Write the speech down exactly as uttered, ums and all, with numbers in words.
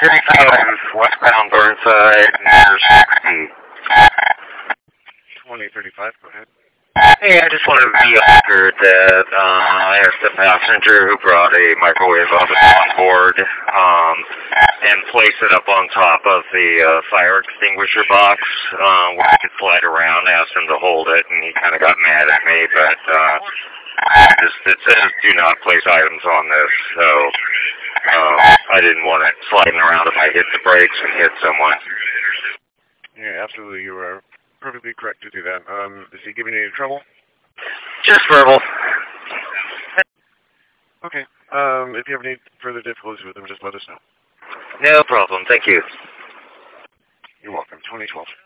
thirty-five, westbound Burnside, near sixty. twenty thirty-five, go ahead. Hey, I just wanted to be on record that uh, I asked the passenger who brought a microwave oven on board um, and placed it up on top of the uh, fire extinguisher box uh, where I could slide around. I asked him to hold it, and he kind of got mad at me, but uh, just, it says do not place items on this, so uh, I didn't want it sliding around if I hit the brakes and hit someone. Yeah, absolutely, you are perfectly correct to do that. Um, is he giving you any trouble? Just verbal. Okay. Um, if you have any further difficulties with him, just let us know. No problem. Thank you. You're welcome. twenty twelve.